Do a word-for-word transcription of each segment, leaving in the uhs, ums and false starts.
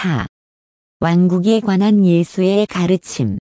사. 왕국에 관한 예수의 가르침.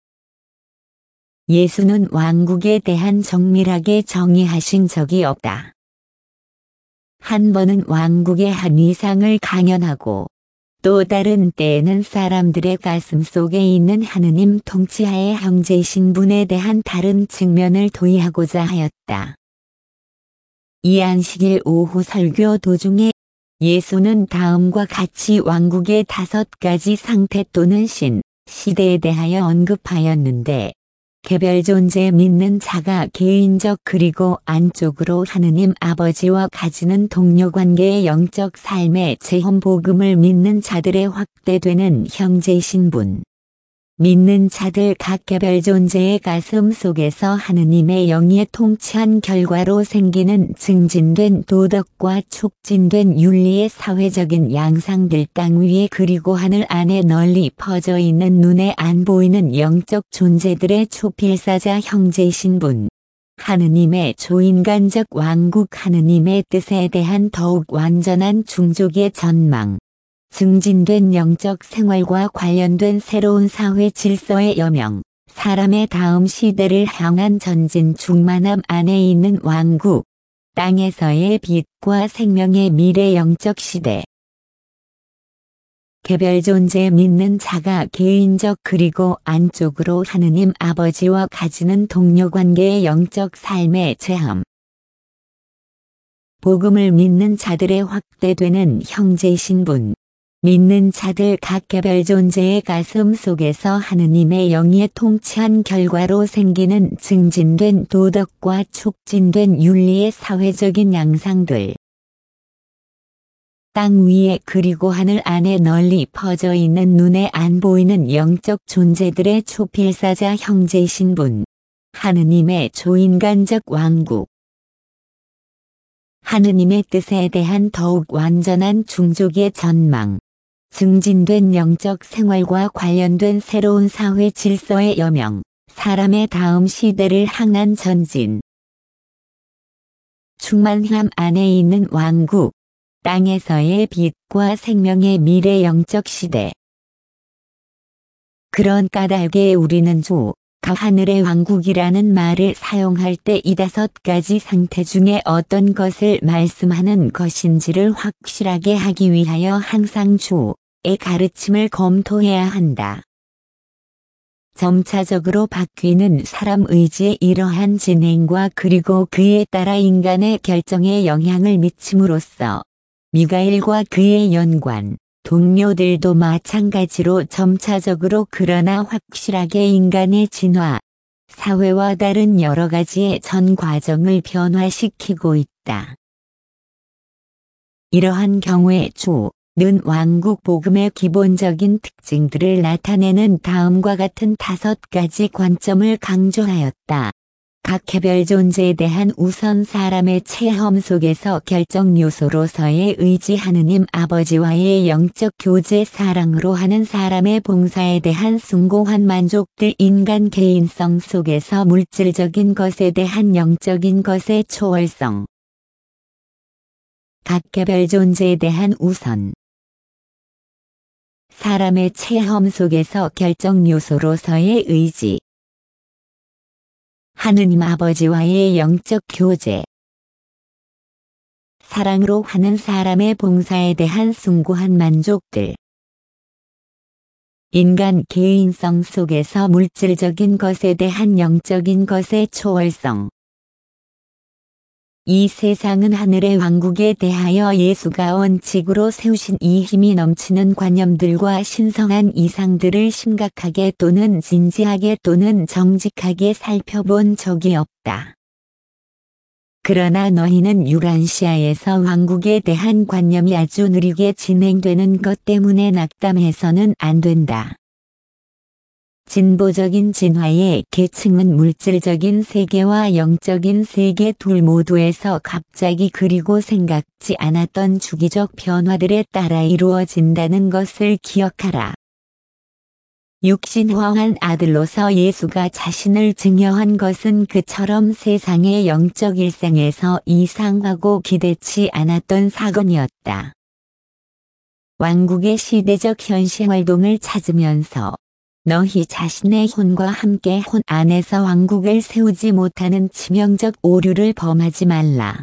예수는 왕국에 대한 정밀하게 정의하신 적이 없다. 한 번은 왕국의 한 이상을 강연하고 또 다른 때에는 사람들의 가슴 속에 있는 하느님 통치하의 형제 신분에 대한 다른 측면을 도의하고자 하였다. 이 안식일 오후 설교 도중에 예수는 다음과 같이 왕국의 다섯 가지 상태 또는 신, 시대에 대하여 언급하였는데, 개별 존재 믿는 자가 개인적 그리고 안쪽으로 하느님 아버지와 가지는 동료관계의 영적 삶의 체험 복음을 믿는 자들의 확대되는 형제 신분. 믿는 자들 각 개별 존재의 가슴 속에서 하느님의 영이 통치한 결과로 생기는 증진된 도덕과 촉진된 윤리의 사회적인 양상들 땅 위에 그리고 하늘 안에 널리 퍼져 있는 눈에 안 보이는 영적 존재들의 초필사자 형제 신분. 하느님의 초인간적 왕국 하느님의 뜻에 대한 더욱 완전한 중족의 전망. 증진된 영적 생활과 관련된 새로운 사회 질서의 여명, 사람의 다음 시대를 향한 전진 충만함 안에 있는 왕국, 땅에서의 빛과 생명의 미래 영적 시대. 개별 존재 믿는 자가 개인적 그리고 안쪽으로 하느님 아버지와 가지는 동료관계의 영적 삶의 체험. 복음을 믿는 자들의 확대되는 형제 신분. 믿는 자들 각 개별 존재의 가슴 속에서 하느님의 영이 통치한 결과로 생기는 증진된 도덕과 촉진된 윤리의 사회적인 양상들. 땅 위에 그리고 하늘 안에 널리 퍼져 있는 눈에 안 보이는 영적 존재들의 초필사자 형제 신분. 하느님의 초인간적 왕국. 하느님의 뜻에 대한 더욱 완전한 중족의 전망. 증진된 영적 생활과 관련된 새로운 사회 질서의 여명, 사람의 다음 시대를 향한 전진. 충만함 안에 있는 왕국, 땅에서의 빛과 생명의 미래 영적 시대. 그런 까닭에 우리는 주, 가 하늘의 왕국이라는 말을 사용할 때 이 다섯 가지 상태 중에 어떤 것을 말씀하는 것인지를 확실하게 하기 위하여 항상 주의 가르침을 검토해야 한다. 점차적으로 바뀌는 사람 의지의 이러한 진행과 그리고 그에 따라 인간의 결정에 영향을 미침으로써 미가엘과 그의 연관, 동료들도 마찬가지로 점차적으로 그러나 확실하게 인간의 진화, 사회와 다른 여러 가지의 전 과정을 변화시키고 있다. 이러한 경우에 주는 왕국 복음의 기본적인 특징들을 나타내는 다음과 같은 다섯 가지 관점을 강조하였다. 각 개별 존재에 대한 우선 사람의 체험 속에서 결정 요소로서의 의지 하느님 아버지와의 영적 교제 사랑으로 하는 사람의 봉사에 대한 숭고한 만족들 인간 개인성 속에서 물질적인 것에 대한 영적인 것의 초월성. 각 개별 존재에 대한 우선 사람의 체험 속에서 결정 요소로서의 의지 하느님 아버지와의 영적 교제 사랑으로 하는 사람의 봉사에 대한 숭고한 만족들 인간 개인성 속에서 물질적인 것에 대한 영적인 것의 초월성 이 세상은 하늘의 왕국에 대하여 예수가 원칙으로 세우신 이 힘이 넘치는 관념들과 신성한 이상들을 심각하게 또는 진지하게 또는 정직하게 살펴본 적이 없다. 그러나 너희는 유란시아에서 왕국에 대한 관념이 아주 느리게 진행되는 것 때문에 낙담해서는 안 된다. 진보적인 진화의 계층은 물질적인 세계와 영적인 세계 둘 모두에서 갑자기 그리고 생각지 않았던 주기적 변화들에 따라 이루어진다는 것을 기억하라. 육신화한 아들로서 예수가 자신을 증여한 것은 그처럼 세상의 영적 일생에서 이상하고 기대치 않았던 사건이었다. 왕국의 시대적 현실 활동을 찾으면서 너희 자신의 혼과 함께 혼 안에서 왕국을 세우지 못하는 치명적 오류를 범하지 말라.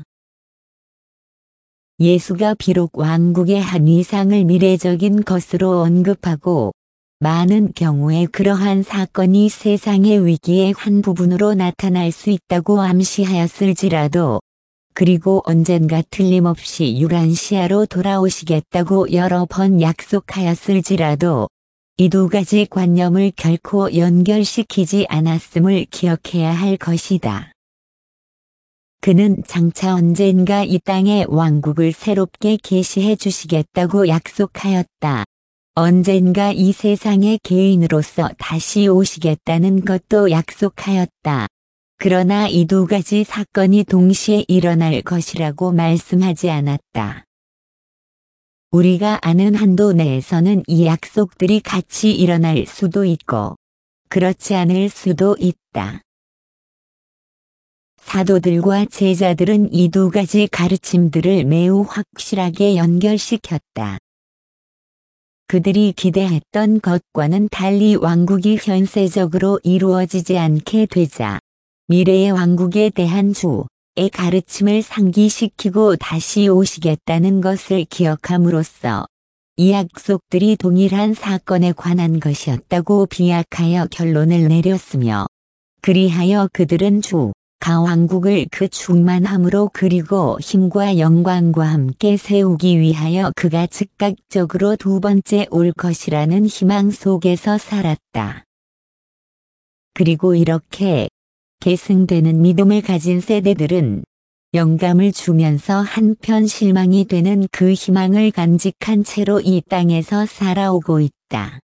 예수가 비록 왕국의 한 이상을 미래적인 것으로 언급하고 많은 경우에 그러한 사건이 세상의 위기의 한 부분으로 나타날 수 있다고 암시하였을지라도 그리고 언젠가 틀림없이 유란시아로 돌아오시겠다고 여러 번 약속하였을지라도 이 두 가지 관념을 결코 연결시키지 않았음을 기억해야 할 것이다. 그는 장차 언젠가 이 땅에 왕국을 새롭게 계시해 주시겠다고 약속하였다. 언젠가 이 세상의 개인으로서 다시 오시겠다는 것도 약속하였다. 그러나 이 두 가지 사건이 동시에 일어날 것이라고 말씀하지 않았다. 우리가 아는 한도 내에서는 이 약속들이 같이 일어날 수도 있고 그렇지 않을 수도 있다. 사도들과 제자들은 이 두 가지 가르침들을 매우 확실하게 연결시켰다. 그들이 기대했던 것과는 달리 왕국이 현세적으로 이루어지지 않게 되자 미래의 왕국에 대한 주의 가르침을 상기시키고 다시 오시겠다는 것을 기억함으로써 이 약속들이 동일한 사건에 관한 것이었다고 비약하여 결론을 내렸으며 그리하여 그들은 주 가 왕국을 그 충만함으로 그리고 힘과 영광과 함께 세우기 위하여 그가 즉각적으로 두 번째 올 것이라는 희망 속에서 살았다. 그리고 이렇게 계승되는 믿음을 가진 세대들은 영감을 주면서 한편 실망이 되는 그 희망을 간직한 채로 이 땅에서 살아오고 있다.